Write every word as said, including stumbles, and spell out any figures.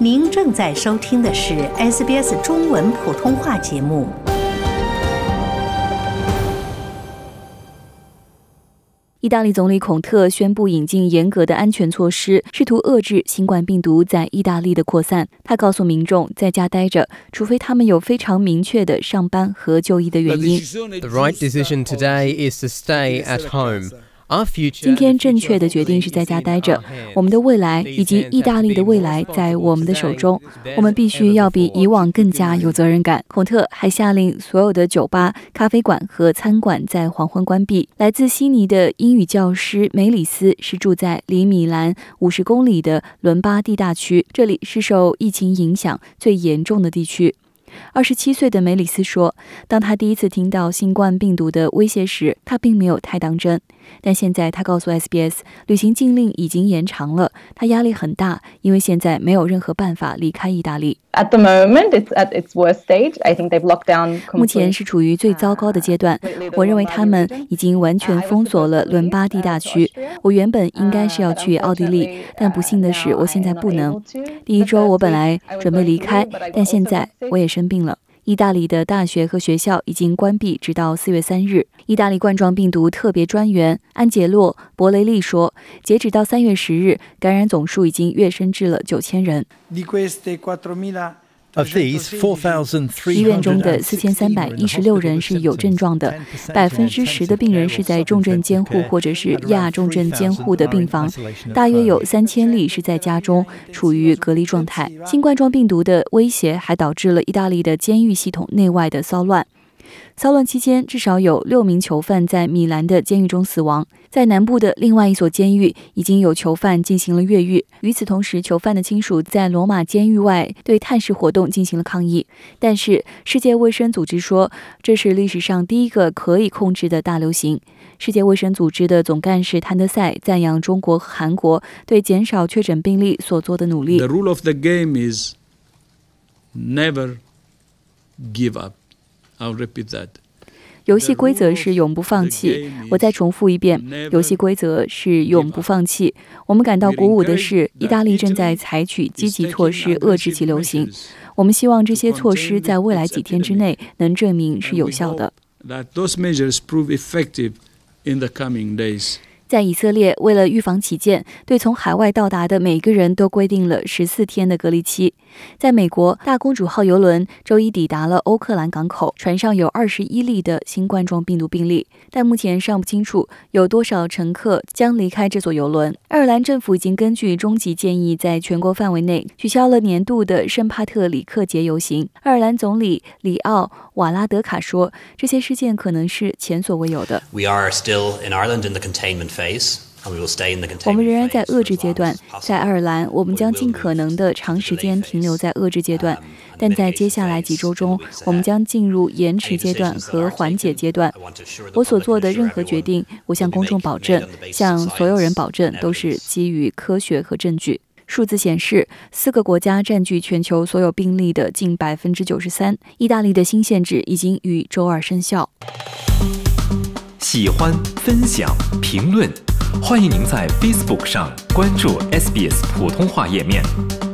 您正在收听的是 S B S 中文普通话节目。 意大利总理孔特宣布引进严格的安全措施，试图遏制新冠病毒在意大利的扩散。他告诉民众在家待着，除非他们有非常明确的上班和就医的原因。 The right decision today is to stay at home. 今天正确的决定是在家待着，我们的未来以及意大利的未来在我们的手中，我们必须要比以往更加有责任感。孔特还下令所有的酒吧、咖啡馆和餐馆在黄昏关闭。来自悉尼的英语教师梅里斯是住在离米兰五十公里的伦巴第大区，这里是受疫情影响最严重的地区。二十七岁的梅里斯说，当他第一次听到新冠病毒的威胁时，他并没有太当真。但现在他告诉 S B S， 旅行禁令已经延长了，他压力很大，因为现在没有任何办法离开意大利。 At the moment, it's at its worst stage. I think they've locked down. 目前是处于最糟糕的阶段，我认为他们已经完全封锁了伦巴第大区。我原本应该是要去奥地利，但不幸的是，我现在不能。第一周我本来准备离开，但现在我也生病了。意大利的大学和学校已经关闭，直到四月三日。意大利冠状病毒特别专员安杰洛·博雷利说，截止到三月十日，感染总数已经跃升至了九千人。 Of these, four thousand three hundred 医院中的四千三百一十六人是有症状的，百分之十的病人是在重症监护或者是亚重症监护的病房，大约有三千例是在家中处于隔离状态。新冠状病毒的威胁还导致了意大利的监狱系统内外的骚乱。骚乱期间，至少有六名囚犯在米兰的监狱中死亡。在南部的另外一所监狱，已经有囚犯进行了越狱。与此同时，囚犯的亲属在罗马监狱外对探视活动进行了抗议。但是，世界卫生组织说，这是历史上第一个可以控制的大流行。世界卫生组织的总干事谭德赛赞扬中国和韩国对减少确诊病例所做的努力。 The rule of the game is never give up.I'll repeat that. 游戏规则是永不放弃。我再重复一遍，游戏规则是永不放弃。我们感到鼓舞的是，意大利正在采取积极措施遏制其流行。我们希望这些措施在未来几天之内能证明是有效的。 That those measures prove effective in the coming days. 在以色列，为了预防起见，对从海外到达的每个人都规定了十四天的隔离期。在美国，大公主号邮轮周一抵达了欧克兰港口，船上有二十一例的新冠状病毒病例，但目前尚不清楚有多少乘客将离开这座邮轮。爱尔兰政府已经根据终极建议，在全国范围内取消了年度的圣帕特里克节游行。爱尔兰总理里奥·瓦拉德卡说，这些事件可能是前所未有的。 We are still in Ireland in the containment phase. 我们仍然在遏制阶段，在爱尔兰，我们将尽可能的长时间停留在遏制阶段，但在接下来几周中，我们将进入延迟阶段和缓解阶段。我所做的任何决定，我向公众保证，向所有人保证，都是基于科学和证据。数字显示，四个国家占据全球所有病例的近百分之九十三。意大利的新限制已经于周二生效。 喜欢、分享、评论。欢迎您在 Facebook 上关注 S B S 普通话页面。